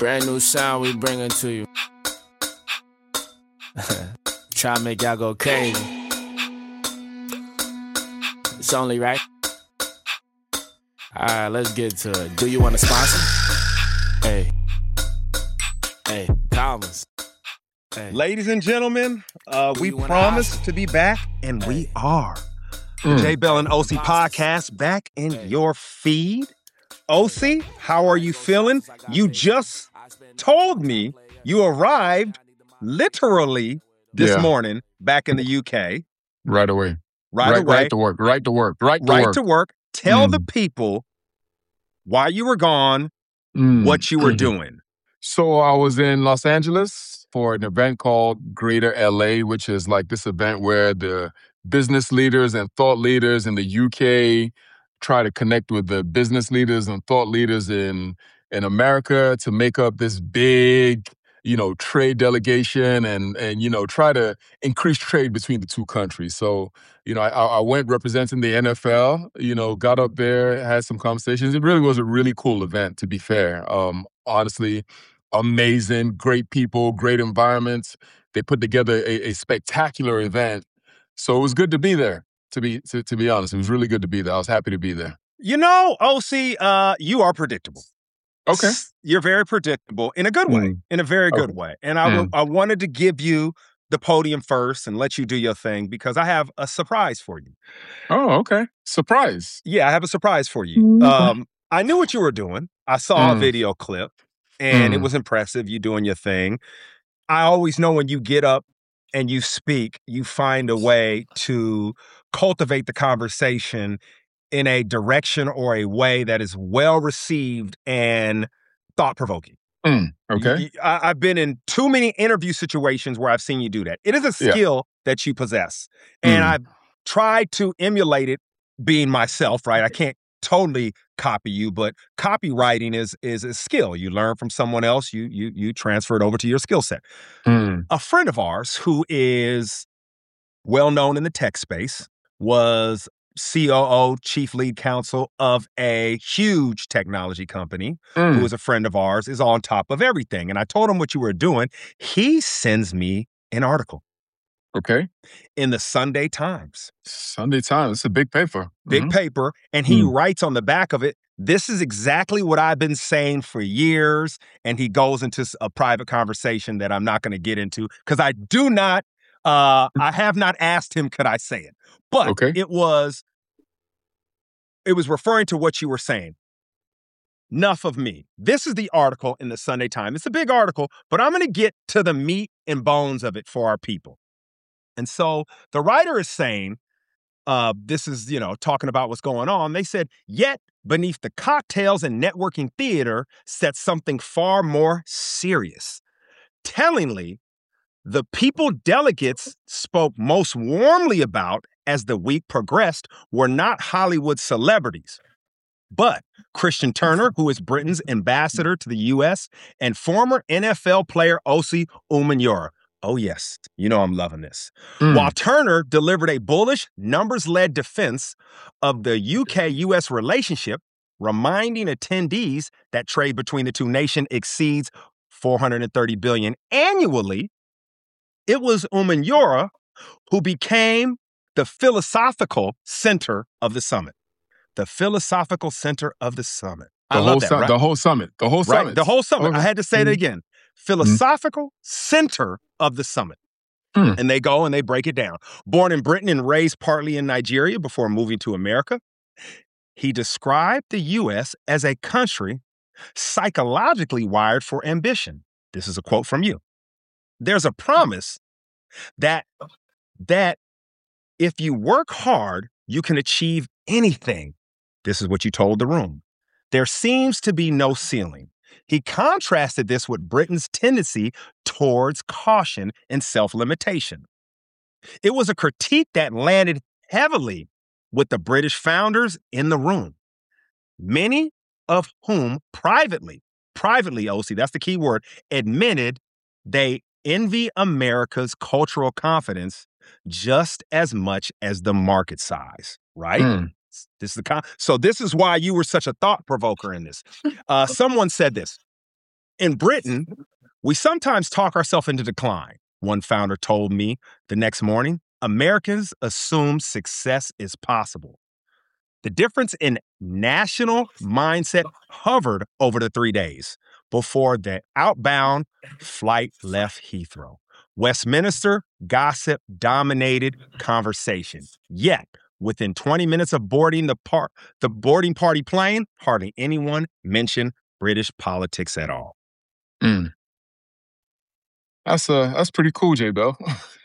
Brand new sound we bringing to you. Try to make y'all go crazy. It's only right. Alright, let's get to it. Do you want to sponsor? Hey, Thomas. Hey. Ladies and gentlemen, we promised to be back, and we are. The J Bell and OC podcast back in your feed. OC, how are you feeling? You just told me you arrived literally this morning back in the UK. Right away. Right to work. Tell the people why you were gone, what you were doing. So I was in Los Angeles for an event called Greater LA, which is like this event where the business leaders and thought leaders in the UK try to connect with the business leaders and thought leaders in America to make up this big, trade delegation and try to increase trade between the two countries. So, I went representing the NFL, got up there, had some conversations. It really was a really cool event, to be fair. Honestly, amazing, great people, great environments. They put together a spectacular event. So it was good to be there, to be honest. It was really good to be there. I was happy to be there. OC, you are predictable. Okay. You're very predictable in a good way, in a very good way. And I wanted to give you the podium first and let you do your thing because I have a surprise for you. Oh, okay. Surprise. Yeah, I have a surprise for you. I knew what you were doing. I saw a video clip and it was impressive, you doing your thing. I always know when you get up and you speak, you find a way to cultivate the conversation in a direction or a way that is well received and thought-provoking. Okay. I've been in too many interview situations where I've seen you do that. It is a skill that you possess. And I've tried to emulate it being myself, right? I can't totally copy you, but copywriting is a skill. You learn from someone else, you transfer it over to your skill set. A friend of ours who is well-known in the tech space was COO, chief lead counsel of a huge technology company, who is a friend of ours, is on top of everything. And I told him what you were doing. He sends me an article. Okay. In the Sunday Times. Sunday Times. It's a big paper. Big paper. And he writes on the back of it, this is exactly what I've been saying for years. And he goes into a private conversation that I'm not going to get into because I do not, I have not asked him, could I say it? But it was referring to what you were saying. Enough of me. This is the article in the Sunday Times. It's a big article, but I'm going to get to the meat and bones of it for our people. And so the writer is saying, this is, talking about what's going on. They said, yet beneath the cocktails and networking theater sat something far more serious. Tellingly, the people delegates spoke most warmly about as the week progressed were not Hollywood celebrities, but Christian Turner, who is Britain's ambassador to the U.S., and former NFL player Osi Umenyiora. Oh, yes. I'm loving this. While Turner delivered a bullish, numbers-led defense of the UK-US relationship, reminding attendees that trade between the two nations exceeds $430 billion annually, it was Umenyiora who became the philosophical center of the summit. The philosophical center of the summit. I love that, right? The whole summit. Right? The whole summit. Okay. I had to say it again. Philosophical center of the summit. And they go and they break it down. Born in Britain and raised partly in Nigeria before moving to America, he described the U.S. as a country psychologically wired for ambition. This is a quote from you. There's a promise that if you work hard, you can achieve anything. This is what you told the room. There seems to be no ceiling. He contrasted this with Britain's tendency towards caution and self-limitation. It was a critique that landed heavily with the British founders in the room, many of whom privately, OC, that's the key word, admitted they envy America's cultural confidence just as much as the market size, right? So this is why you were such a thought provoker in this. Someone said this. In Britain, we sometimes talk ourselves into decline. One founder told me the next morning, Americans assume success is possible. The difference in national mindset hovered over the 3 days before the outbound flight left Heathrow. Westminster gossip dominated conversation. Yet, within 20 minutes of boarding the boarding party plane, hardly anyone mentioned British politics at all. Mm. That's pretty cool, J-Bell.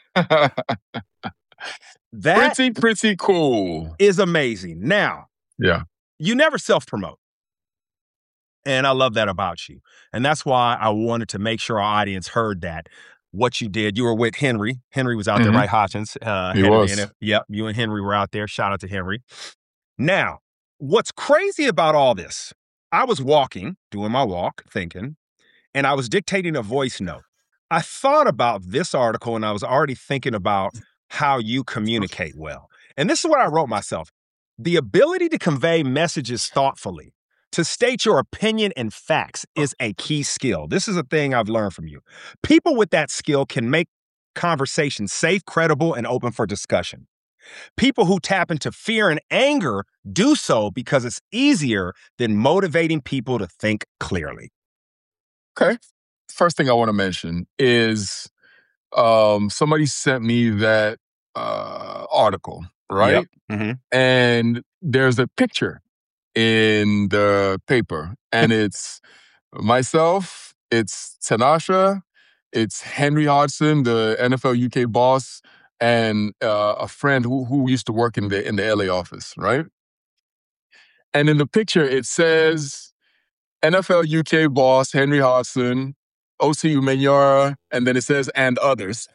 That pretty cool. is amazing. Now, Yeah. you never self-promote. And I love that about you. And that's why I wanted to make sure our audience heard that. What you did, you were with Henry. Henry was out there, right, Hodgins? He was. Yep, you and Henry were out there. Shout out to Henry. Now, what's crazy about all this, I was walking, doing my walk, thinking, and I was dictating a voice note. I thought about this article and I was already thinking about how you communicate well. And this is what I wrote myself. The ability to convey messages thoughtfully, to state your opinion and facts is a key skill. This is a thing I've learned from you. People with that skill can make conversations safe, credible, and open for discussion. People who tap into fear and anger do so because it's easier than motivating people to think clearly. Okay. First thing I want to mention is somebody sent me that article, right? Yep. Mm-hmm. And there's a picture in the paper, and it's myself, it's Tanasha, it's Henry Hodgson, the NFL UK boss, and a friend who used to work in the LA office, right? And in the picture, it says NFL UK boss Henry Hodgson, OC Umenyora, and then it says and others.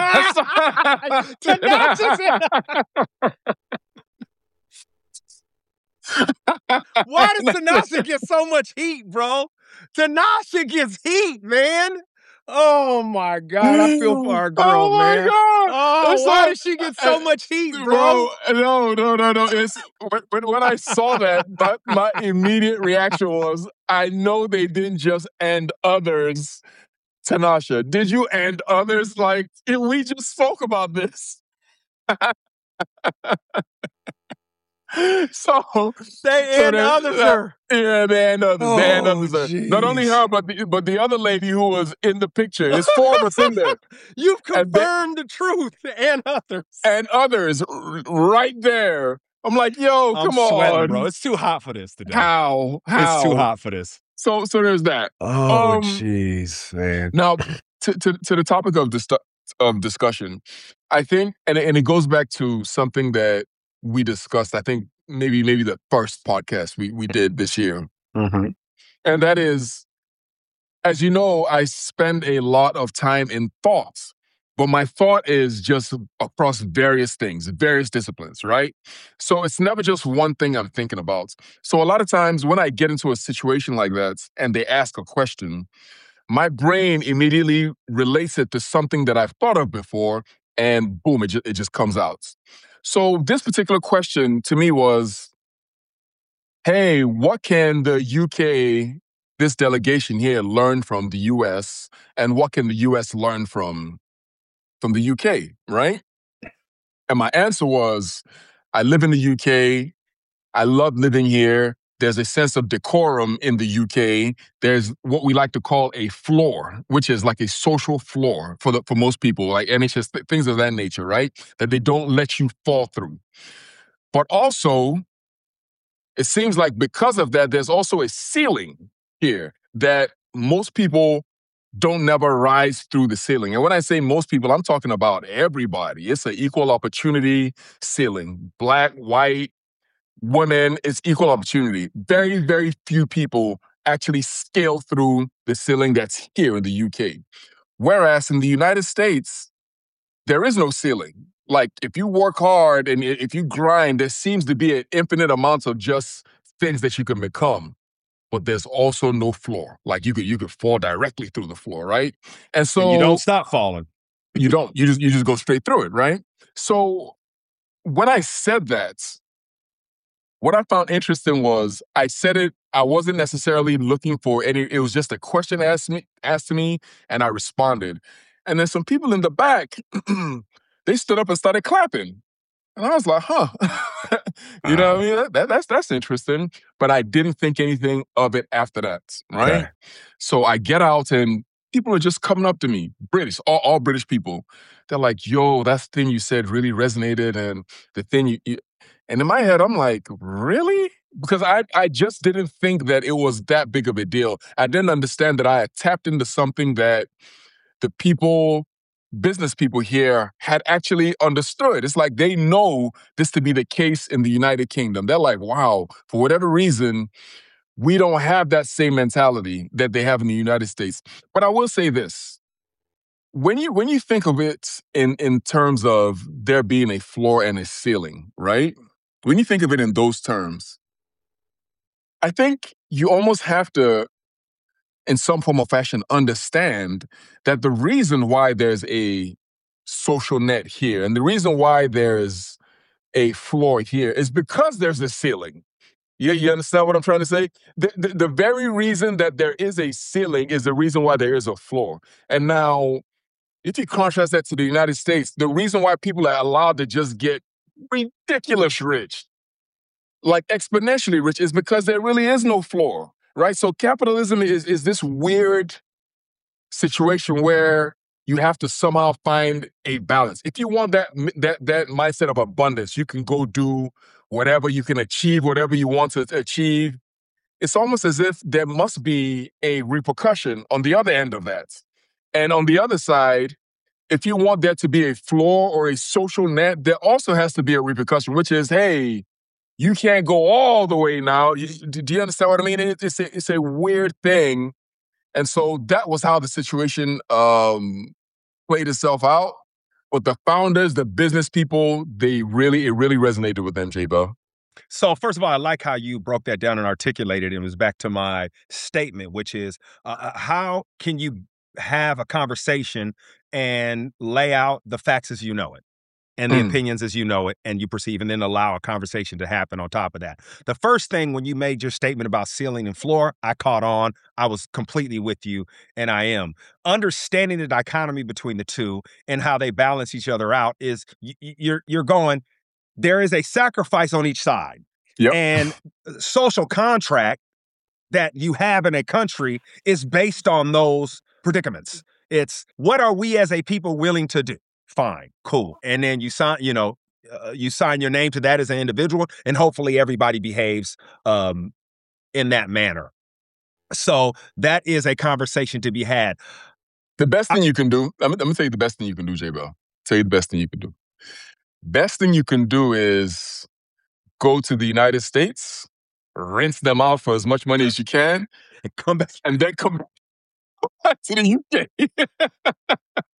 Why does Tanasha get so much heat, bro? Tanasha gets heat, man. Oh my God, I feel for our girl, man. God. Oh, why does she get so much heat, bro? No. It's, when I saw that, my immediate reaction was, I know they didn't just end others. Tanasha, did you end others? Like, we just spoke about this. So they end others her. Yeah, they end others. They end others her. Not only her, but the other lady who was in the picture. There's 4 of us in there. You've confirmed the truth. And others. And others right there. I'm like, yo, come on, sweating, bro. It's too hot for this today. How? It's too hot for this. So there's that. Oh, jeez, man. Now, to the topic of discussion, I think, and it goes back to something that we discussed, I think maybe the first podcast we did this year. Mm-hmm. And that is, as you know, I spend a lot of time in thoughts, but my thought is just across various things, various disciplines, right? So it's never just one thing I'm thinking about. So a lot of times when I get into a situation like that and they ask a question, my brain immediately relates it to something that I've thought of before, and boom, it just comes out. So this particular question to me was, hey, what can the UK, this delegation here, learn from the US, and what can the US learn from the UK, right? And my answer was, I live in the UK, I love living here, there's a sense of decorum in the UK, there's what we like to call a floor, which is like a social floor for most people, like NHS, things of that nature, right? That they don't let you fall through. But also, it seems like because of that, there's also a ceiling here that most people don't never rise through the ceiling. And when I say most people, I'm talking about everybody. It's an equal opportunity ceiling. Black, white, women, it's equal opportunity. Very, very few people actually scale through the ceiling that's here in the UK. Whereas in the United States, there is no ceiling. Like, if you work hard and if you grind, there seems to be an infinite amount of just things that you can become. But there's also no floor. Like, you could fall directly through the floor, right? And so and you don't stop falling. You don't. You just go straight through it, right? So when I said that, what I found interesting was I said it I wasn't necessarily looking for any. It was just a question asked to me, and I responded. And then some people in the back, they stood up and started clapping. And I was like, huh. You know what I mean? That's interesting. But I didn't think anything of it after that, right? Okay. So I get out and people are just coming up to me, British, all British people. They're like, yo, that thing you said really resonated. And the thing you and in my head, I'm like, really? Because I just didn't think that it was that big of a deal. I didn't understand that I had tapped into something that the business people here had actually understood. It's like they know this to be the case in the United Kingdom. They're like, wow, for whatever reason, we don't have that same mentality that they have in the United States. But I will say this. When you think of it in terms of there being a floor and a ceiling, right? When you think of it in those terms, I think you almost have to, in some form or fashion, understand that the reason why there's a social net here and the reason why there's a floor here is because there's a ceiling. You understand what I'm trying to say? The very reason that there is a ceiling is the reason why there is a floor. And now, if you contrast that to the United States, the reason why people are allowed to just get ridiculous rich, like exponentially rich, is because there really is no floor, right? So capitalism is this weird situation where you have to somehow find a balance. If you want that mindset of abundance, you can go do whatever, you can achieve whatever you want to achieve. It's almost as if there must be a repercussion on the other end of that. And on the other side, if you want there to be a floor or a social net, there also has to be a repercussion, which is, hey, you can't go all the way now. Do you understand what I mean? It's a weird thing. And so that was how the situation played itself out. But the founders, the business people, it really resonated with them, J-Bo. So first of all, I like how you broke that down and articulated it. It was back to my statement, which is how can you have a conversation and lay out the facts as you know it and the opinions as you know it and you perceive, and then allow a conversation to happen on top of that. The first thing, when you made your statement about ceiling and floor, I caught on. I was completely with you, and I am. Understanding the dichotomy between the two and how they balance each other out is you're going, there is a sacrifice on each side. Yep. And social contract that you have in a country is based on those predicaments. It's what are we as a people willing to do? Fine, cool. And then you sign, you sign your name to that as an individual, and hopefully everybody behaves in that manner. So that is a conversation to be had. The best thing you can do, I'm going to tell you the best thing you can do, J-Bo. Tell you the best thing you can do. Best thing you can do is go to the United States, rinse them out for as much money as you can, And come back. and then come back to the UK.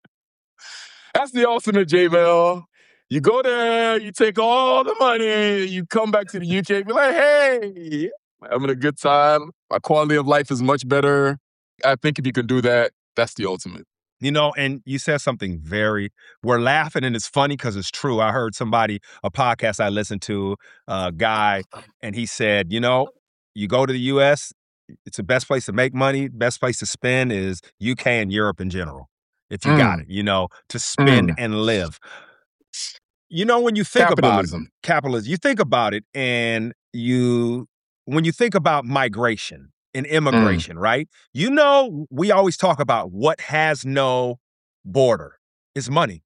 That's the ultimate, J-Bo. You go there, you take all the money, you come back to the UK, be like, hey, I'm having a good time. My quality of life is much better. I think if you can do that, that's the ultimate. And you said something we're laughing and it's funny because it's true. I heard a podcast I listened to, a guy, and he said, you go to the US, it's the best place to make money, best place to spend is UK and Europe in general. If you got it, to spend and live. When you think about capitalism, you think about it, and when you think about migration and immigration, right? We always talk about what has no border is money.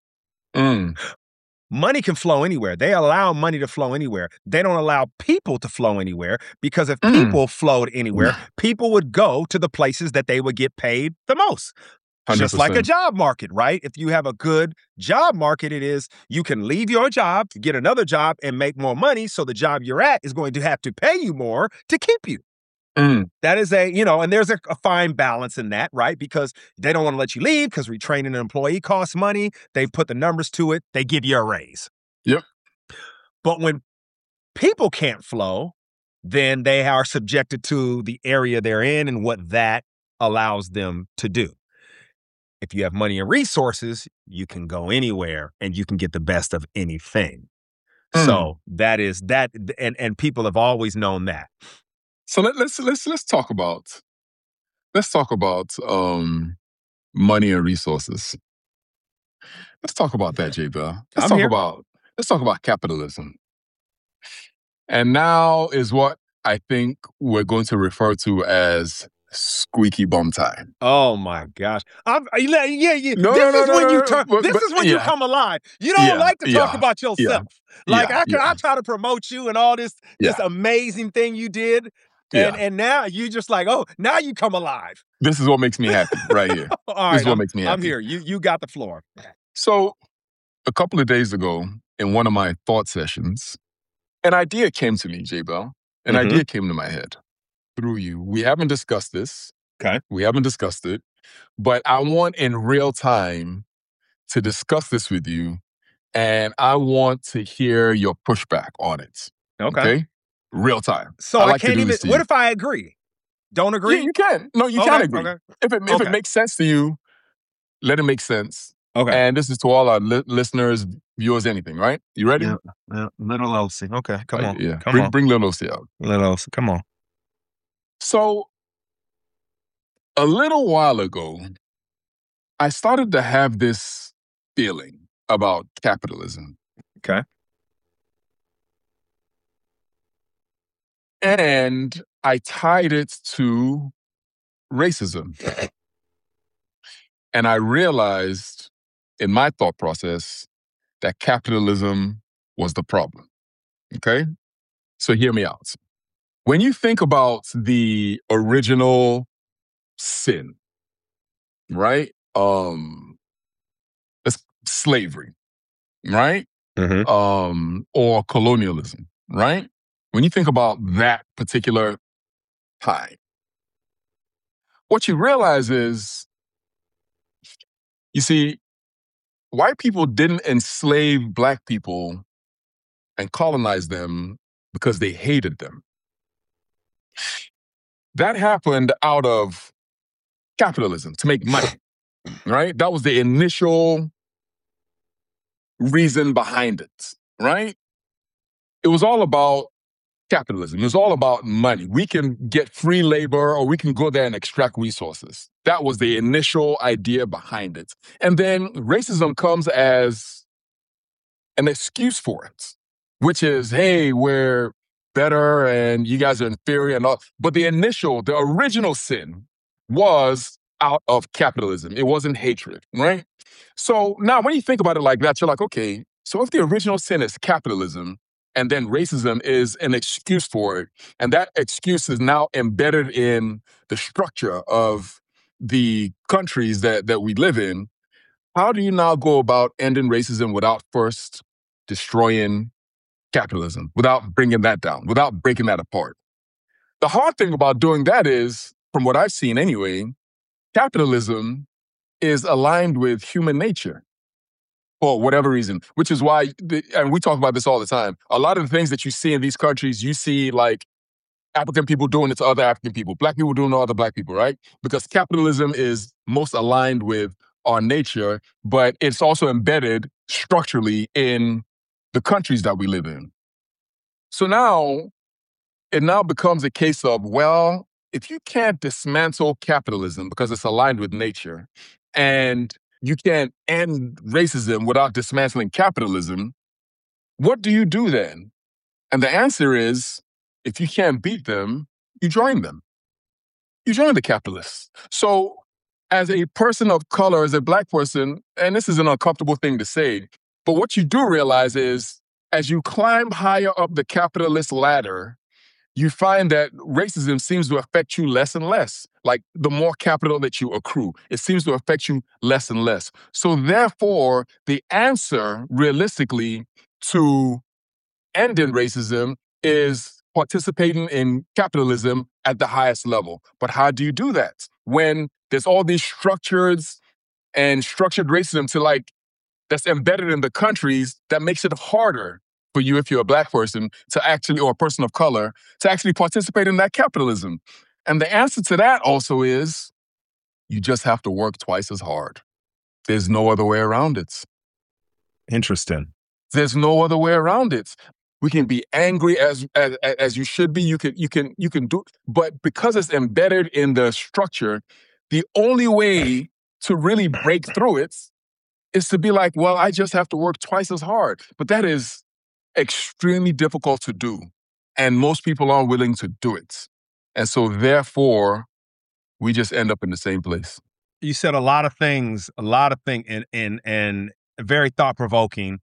Money can flow anywhere. They allow money to flow anywhere. They don't allow people to flow anywhere, because if people flowed anywhere, people would go to the places that they would get paid the most. 100%. Just like a job market, right? If you have a good job market, you can leave your job, get another job, and make more money. So the job you're at is going to have to pay you more to keep you. That is and there's a fine balance in that, right? Because they don't want to let you leave because retraining an employee costs money. They've put the numbers to it. They give you a raise. Yep. But when people can't flow, then they are subjected to the area they're in and what that allows them to do. If you have money and resources, you can go anywhere and you can get the best of anything. So that is that. And people have always known that. So let's talk about money and resources. Let's talk about that, J. Bell. Let's talk about capitalism. And now is what I think we're going to refer to as squeaky bum time. Oh my gosh! Yeah. No, This is when you turn. This is when you come alive. You don't like to talk about yourself. I try to promote you and all this amazing thing you did, and now you just like, oh, now you come alive. This is what makes me happy right here. This is what makes me happy. I'm here. You got the floor. So a couple of days ago, in one of my thought sessions, an idea came to me, J. Bell. An idea came to my head through you. We haven't discussed this. Okay. We haven't discussed it. But I want in real time to discuss this with you, and I want to hear your pushback on it. Okay? Real time. So I can't even. What if I agree? Don't agree? Yeah, you can. No, you can agree. Okay. If it makes sense to you, let it make sense. Okay. And this is to all our listeners, viewers, anything, right? You ready? Yeah. Little Elsie. Okay, come on. Yeah. Come on. Bring Little Elsie out. Little Elsie, come on. So, a little while ago, I started to have this feeling about capitalism. Okay. And I tied it to racism. And I realized in my thought process that capitalism was the problem. Okay? So hear me out. When you think about the original sin, right? It's slavery, right? Or colonialism, right? When you think about that particular time, what you realize is, you see, white people didn't enslave Black people and colonize them because they hated them. That happened out of capitalism, to make money, right? That was the initial reason behind it, right? It was all about capitalism. It was all about money. We can get free labor, or we can go there and extract resources. That was the initial idea behind it. And then racism comes as an excuse for it, which is, hey, we're better and you guys are inferior and all. But the original sin was out of capitalism. It wasn't hatred, right? So now when you think about it like that, you're like, okay, so if the original sin is capitalism, and then racism is an excuse for it, and that excuse is now embedded in the structure of the countries that we live in, how do you now go about ending racism without first destroying capitalism, without bringing that down, without breaking that apart? The hard thing about doing that is, from what I've seen anyway, capitalism is aligned with human nature for whatever reason, which is why, and we talk about this all the time, a lot of the things that you see in these countries, you see like African people doing it to other African people, Black people doing it to other Black people, right? Because capitalism is most aligned with our nature, but it's also embedded structurally in the countries that we live in. So now, it now becomes a case of, well, if you can't dismantle capitalism because it's aligned with nature, and you can't end racism without dismantling capitalism, what do you do then? And the answer is, if you can't beat them, you join them. You join the capitalists. So as a person of color, as a Black person, and this is an uncomfortable thing to say, but what you do realize is, as you climb higher up the capitalist ladder, you find that racism seems to affect you less and less. Like, the more capital that you accrue, it seems to affect you less and less. So therefore, the answer, realistically, to ending racism is participating in capitalism at the highest level. But how do you do that when there's all these structures and structured racism that's embedded in the countries that makes it harder for you, if you're a Black person, to actually, or a person of color, to actually participate in that capitalism? And the answer to that also is, you just have to work twice as hard. There's no other way around it. Interesting. There's no other way around it. We can be angry as you should be. You can do, but because it's embedded in the structure, the only way to really break through it is to be like, well, I just have to work twice as hard. But that is extremely difficult to do. And most people aren't willing to do it. And so therefore, we just end up in the same place. You said a lot of things, and very thought-provoking,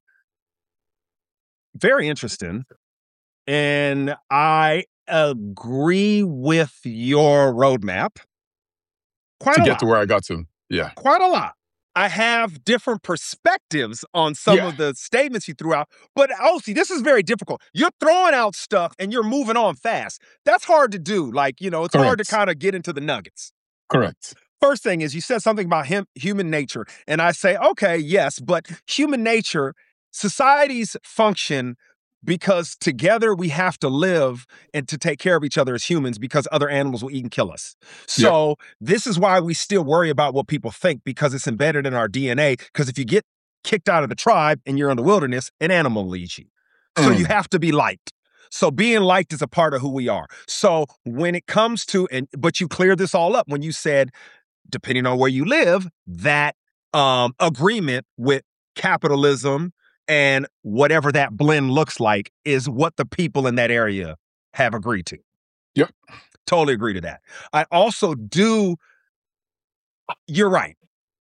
very interesting. And I agree with your roadmap. Quite a lot. To get to where I got to. Yeah. Quite a lot. I have different perspectives on some of the statements you threw out. But Osi, this is very difficult. You're throwing out stuff and you're moving on fast. That's hard to do. Like, it's Correct. hard to kind of get into the nuggets. Correct. First thing is you said something about human nature. And I say, okay, yes, but human nature, societies function because together we have to live and to take care of each other as humans because other animals will eat and kill us. So this is why we still worry about what people think, because it's embedded in our DNA. Because if you get kicked out of the tribe and you're in the wilderness, an animal will eat you. So you have to be liked. So being liked is a part of who we are. So when it comes to, but you cleared this all up when you said, depending on where you live, that agreement with capitalism and whatever that blend looks like is what the people in that area have agreed to. Yep. Totally agree to that. I also do, you're right.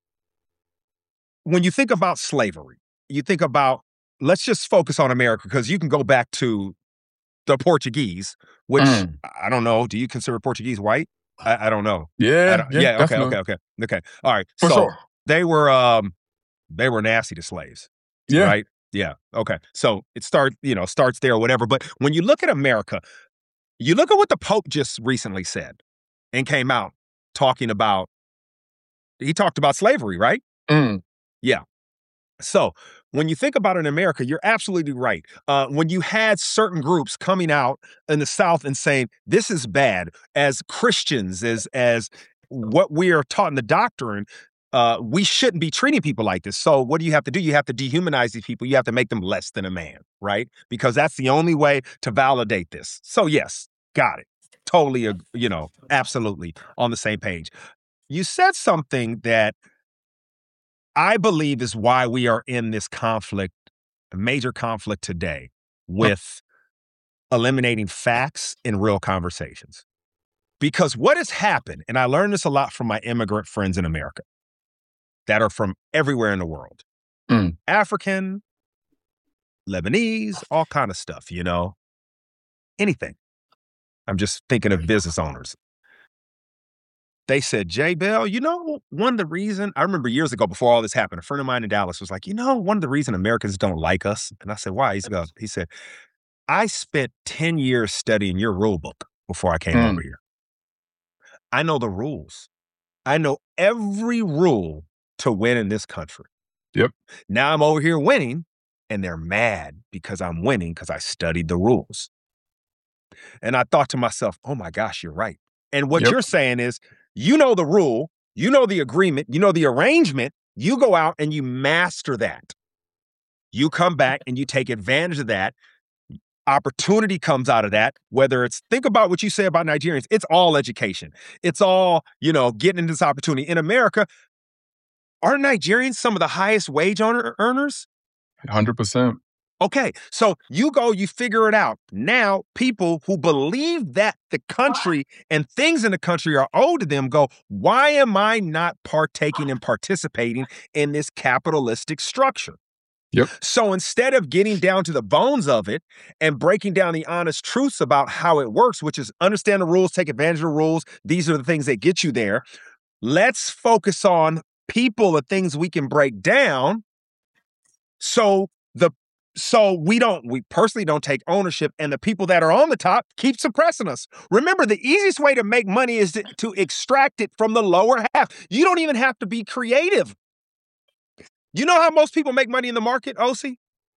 When you think about slavery, you think about, let's just focus on America, because you can go back to the Portuguese, which I don't know. Do you consider Portuguese white? I don't know. Yeah. Okay. All right. For sure. They were nasty to slaves. Yeah. Right? Yeah. Okay. So it starts there or whatever. But when you look at America, you look at what the Pope just recently said and came out talking about, he talked about slavery, right? Yeah. So when you think about it in America, you're absolutely right. When you had certain groups coming out in the South and saying, this is bad, as Christians, as what we are taught in the doctrine, we shouldn't be treating people like this. So what do you have to do? You have to dehumanize these people. You have to make them less than a man, right? Because that's the only way to validate this. So yes, got it. Totally, absolutely on the same page. You said something that I believe is why we are in this conflict, a major conflict today, with eliminating facts in real conversations. Because what has happened, and I learned this a lot from my immigrant friends in America that are from everywhere in the world, African, Lebanese, all kind of stuff, anything. I'm just thinking of business owners. They said, Jay Bell, one of the reasons, I remember years ago before all this happened, a friend of mine in Dallas was like, one of the reasons Americans don't like us. And I said, why? He said, I spent 10 years studying your rule book before I came over here. I know the rules. I know every rule to win in this country. Yep. Now I'm over here winning and they're mad because I'm winning because I studied the rules. And I thought to myself, oh my gosh, you're right. And what you're saying is, you know the rule, you know the agreement, you know the arrangement, you go out and you master that. You come back and you take advantage of that. Opportunity comes out of that, whether it's, think about what you say about Nigerians, it's all education. It's all, getting into this opportunity. In America, are Nigerians some of the highest wage earners? 100%. Okay, so you go, you figure it out. Now, people who believe that the country and things in the country are owed to them go, why am I not partaking and participating in this capitalistic structure? Yep. So instead of getting down to the bones of it and breaking down the honest truths about how it works, which is understand the rules, take advantage of the rules, these are the things that get you there. Let's focus on people, the things we can break down. So we personally don't take ownership, and the people that are on the top keep suppressing us. Remember, the easiest way to make money is to extract it from the lower half. You don't even have to be creative. You know how most people make money in the market, Osi?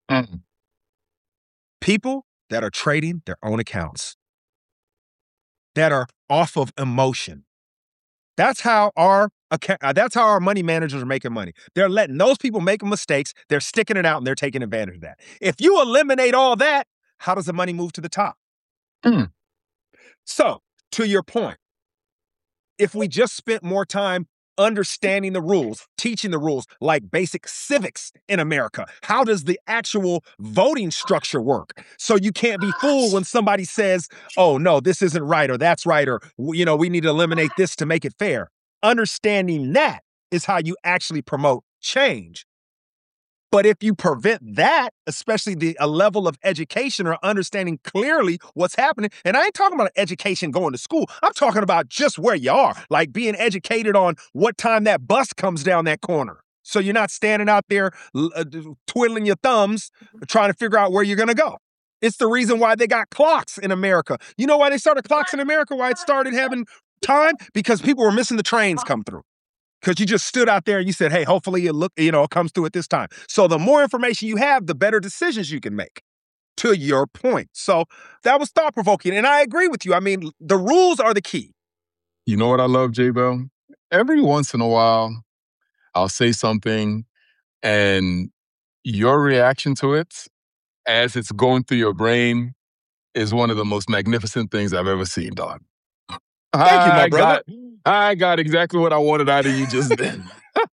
People that are trading their own accounts, that are off of emotion. That's how our money managers are making money. They're letting those people make mistakes. They're sticking it out and they're taking advantage of that. If you eliminate all that, how does the money move to the top? Mm. So, to your point, if we just spent more time understanding the rules, teaching the rules, like basic civics in America, how does the actual voting structure work? So you can't be fooled when somebody says, oh, no, this isn't right, or that's right, or, you know, we need to eliminate this to make it fair. Understanding that is how you actually promote change. But if you prevent that, especially a level of education or understanding clearly what's happening, and I ain't talking about education going to school, I'm talking about just where you are, like being educated on what time that bus comes down that corner. So you're not standing out there twiddling your thumbs trying to figure out where you're going to go. It's the reason why they got clocks in America. You know why they started clocks in America? Why it started having time? Because people were missing the trains come through. Because you just stood out there and you said, hey, hopefully it comes through at this time. So the more information you have, the better decisions you can make, to your point. So that was thought-provoking. And I agree with you. I mean, the rules are the key. You know what I love, J-Bell? Every once in a while, I'll say something and your reaction to it as it's going through your brain is one of the most magnificent things I've ever seen, dog. Thank you, my brother. I got exactly what I wanted out of you just then.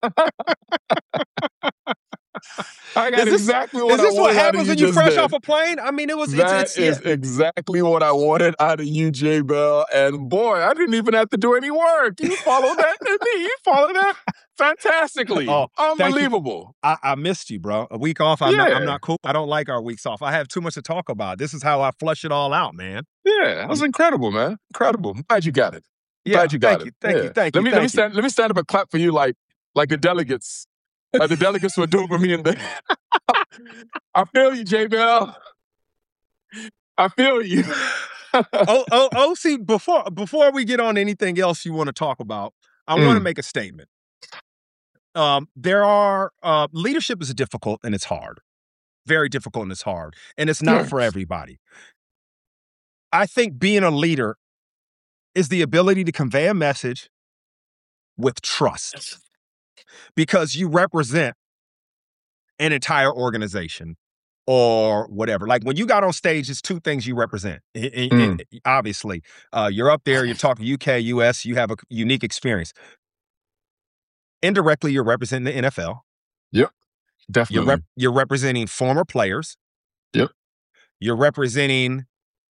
I got exactly what I wanted out of you just then. Is this what happens when you're fresh off a plane? I mean, That is exactly what I wanted out of you, J-Bell. And boy, I didn't even have to do any work. You followed that, didn't you? You followed that fantastically. Oh, unbelievable. I missed you, bro. A week off, I'm not cool. I don't like our weeks off. I have too much to talk about. This is how I flush it all out, man. Yeah, that was incredible, man. Incredible. I'm glad you got it. Glad you got it. Thank you. Let me stand up and clap for you like the delegates. Like the delegates were doing for me in the I feel you, J-Bell. I feel you. OC, before we get on anything else you want to talk about, I want to make a statement. Leadership is difficult and it's hard. Very difficult and it's hard. And it's not for everybody. I think being a leader is the ability to convey a message with trust. Because you represent an entire organization or whatever. Like when you got on stage, it's two things you represent. Obviously, you're up there, you're talking UK, US, you have a unique experience. Indirectly, you're representing the NFL. Yep, definitely. You're representing former players. Yep. You're representing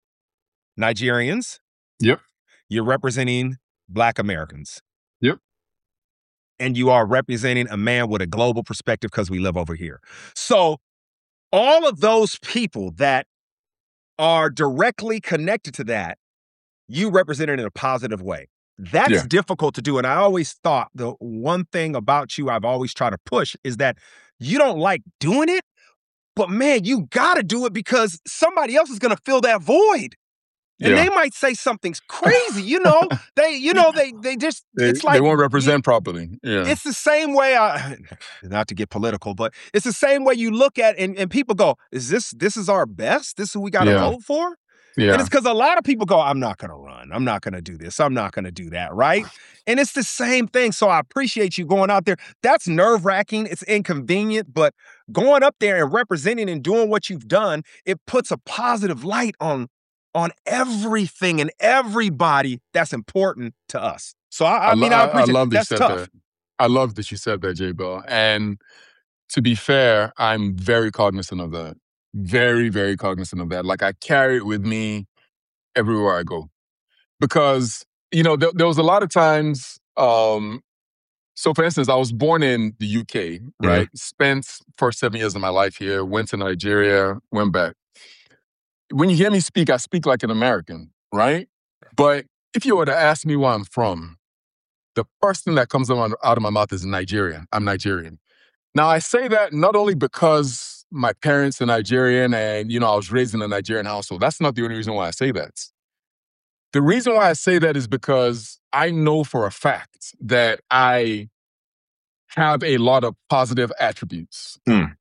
Nigerians. Yep. You're representing Black Americans. Yep. And you are representing a man with a global perspective because we live over here. So all of those people that are directly connected to that, you represent it in a positive way. That's difficult to do. And I always thought the one thing about you I've always tried to push is that you don't like doing it, but man, you got to do it because somebody else is going to fill that void. And they might say something crazy, they just, it's like. They won't represent properly. Yeah. It's the same way, not to get political, but it's the same way you look at and people go, this is our best? This is who we got to vote for? Yeah. And it's because a lot of people go, I'm not going to run. I'm not going to do this. I'm not going to do that, right? And it's the same thing. So I appreciate you going out there. That's nerve-wracking. It's inconvenient, but going up there and representing and doing what you've done, it puts a positive light on everything and everybody that's important to us. So I appreciate it. That's tough. I love that you said that, J-Bell. And to be fair, I'm very cognizant of that. Very, very cognizant of that. Like I carry it with me everywhere I go. Because, there was a lot of times, so for instance, I was born in the UK, right? Spent first 7 years of my life here, went to Nigeria, went back. When you hear me speak, I speak like an American, right? But if you were to ask me where I'm from, the first thing that comes out of my mouth is Nigerian. I'm Nigerian. Now, I say that not only because my parents are Nigerian and, I was raised in a Nigerian household. That's not the only reason why I say that. The reason why I say that is because I know for a fact that I have a lot of positive attributes.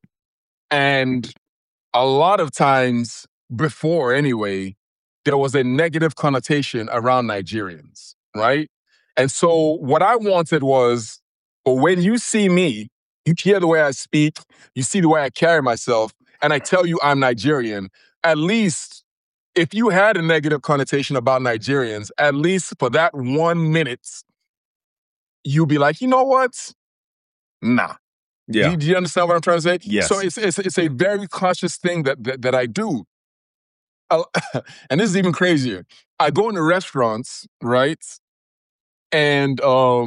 And a lot of times, before anyway, there was a negative connotation around Nigerians, right? And so what I wanted was, but when you see me, you hear the way I speak, you see the way I carry myself, and I tell you I'm Nigerian, at least if you had a negative connotation about Nigerians, at least for that 1 minute, you'd be like, you know what? Nah. Yeah. Do you understand what I'm trying to say? Yes. So it's a very conscious thing that I do. And this is even crazier. I go into restaurants, right? And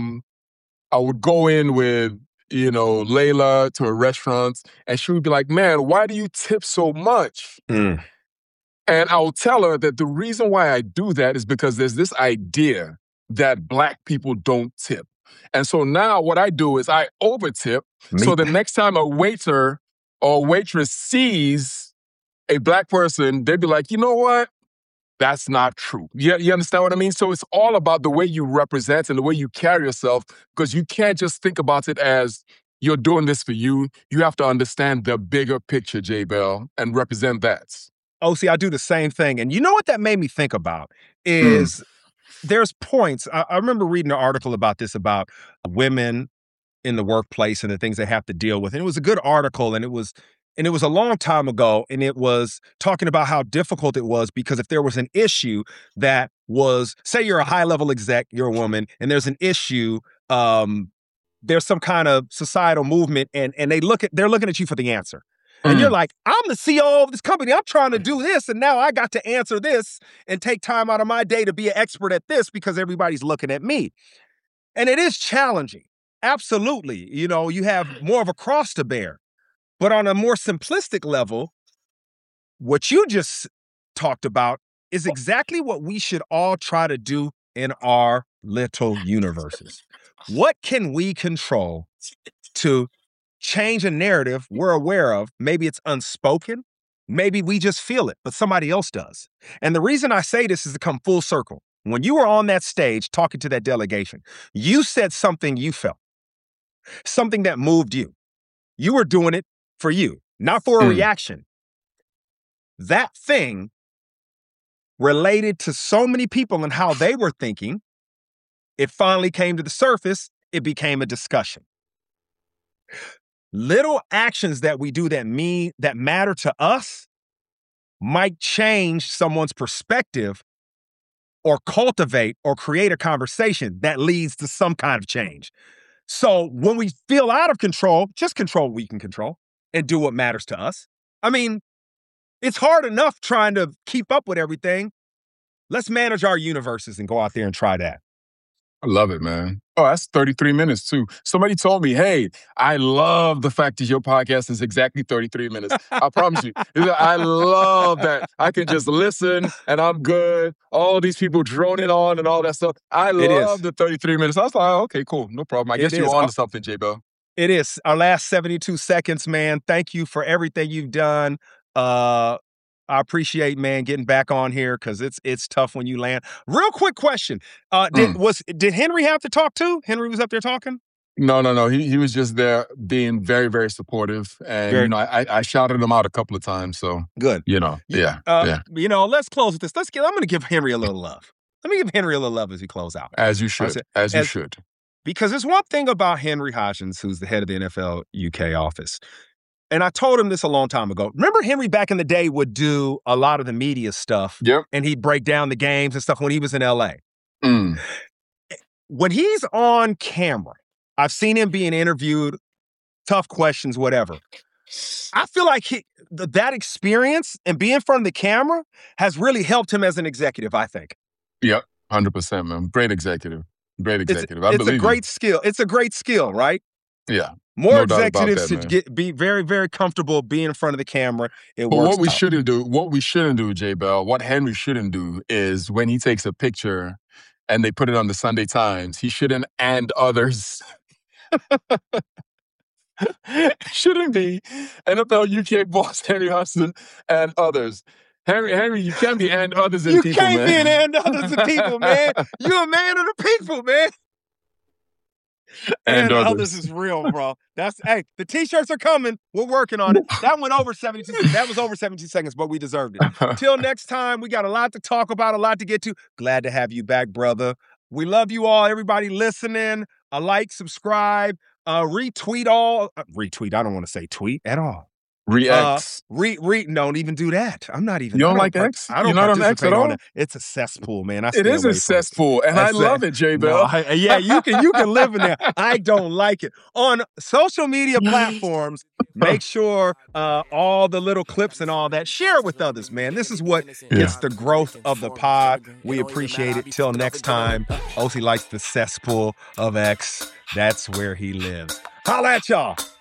I would go in with, Layla to a restaurant, and she would be like, man, why do you tip so much? Mm. And I will tell her that the reason why I do that is because there's this idea that Black people don't tip. And so now what I do is I over-tip, so the next time a waiter or waitress sees a Black person, they'd be like, you know what? That's not true. You understand what I mean? So it's all about the way you represent and the way you carry yourself, because you can't just think about it as you're doing this for you. You have to understand the bigger picture, J-Bell, and represent that. Oh, see, I do the same thing. And you know what that made me think about is there's points. I remember reading an article about this, about women in the workplace and the things they have to deal with. And it was a good article, and it was a long time ago, and it was talking about how difficult it was, because if there was an issue that was, say you're a high-level exec, you're a woman, and there's an issue, there's some kind of societal movement, and they're looking at you for the answer. And you're like, I'm the CEO of this company. I'm trying to do this, and now I got to answer this and take time out of my day to be an expert at this because everybody's looking at me. And it is challenging. Absolutely. You have more of a cross to bear. But on a more simplistic level, what you just talked about is exactly what we should all try to do in our little universes. What can we control to change a narrative we're aware of? Maybe it's unspoken. Maybe we just feel it, but somebody else does. And the reason I say this is to come full circle. When you were on that stage talking to that delegation, you said something you felt, something that moved you. You were doing it for you, not for a reaction. That thing related to so many people and how they were thinking. It finally came to the surface. It became a discussion. Little actions that we do that matter to us might change someone's perspective or cultivate or create a conversation that leads to some kind of change. So when we feel out of control, just control what we can control and do what matters to us. I mean, it's hard enough trying to keep up with everything. Let's manage our universes and go out there and try that. I love it, man. Oh, that's 33 minutes too. Somebody told me, hey, I love the fact that your podcast is exactly 33 minutes. I promise you. I love that. I can just listen and I'm good. All these people droning on and all that stuff. I love the 33 minutes. I was like, oh, okay, cool. No problem. I guess you're on to something, J-Bell. It is. Our last 72 seconds, man. Thank you for everything you've done. I appreciate, man, getting back on here because it's tough when you land. Real quick question: Did Henry have to talk too? Henry was up there talking. No. He was just there being very, very supportive, and I shouted him out a couple of times. So good. Yeah. Let's close with this. I'm going to give Henry a little love. Let me give Henry a little love as we close out. As you should. As you should. Because there's one thing about Henry Hodgins, who's the head of the NFL UK office. And I told him this a long time ago. Remember Henry back in the day would do a lot of the media stuff. Yep. And he'd break down the games and stuff when he was in LA. When he's on camera, I've seen him being interviewed, tough questions, whatever. I feel like that experience and being in front of the camera has really helped him as an executive, I think. Yep, 100%, man. Great executive. It's a great skill. It's a great skill, right? Yeah. More executives should be very, very comfortable being in front of the camera. What we shouldn't do, J-Bell, what Henry shouldn't do is when he takes a picture and they put it on the Sunday Times, he shouldn't and others. Shouldn't be NFL UK boss Henry Hudson and others. Henry, you can't be and others and people, man. You can't be an and others and people, man. You're a man of the people, man. And others is real, bro. The t-shirts are coming. We're working on it. That went over 72 seconds. That was over 72 seconds, but we deserved it. Till next time, we got a lot to talk about, a lot to get to. Glad to have you back, brother. We love you all. Everybody listening, subscribe, retweet all. Retweet, I don't want to say tweet at all. Re-X. Don't even do that. I'm not even. You don't like X? I don't You're not on X participate at all? on it. It's a cesspool, man. I It stay is away a from it. cesspool, and I That's love it, J. Bell. Yeah, you can live in there. I don't like it. On social media platforms, make sure all the little clips and all that, share it with others, man. This is what gets the growth of the pod. We appreciate it. Till next time, OC likes the cesspool of X. That's where he lives. Holla at y'all.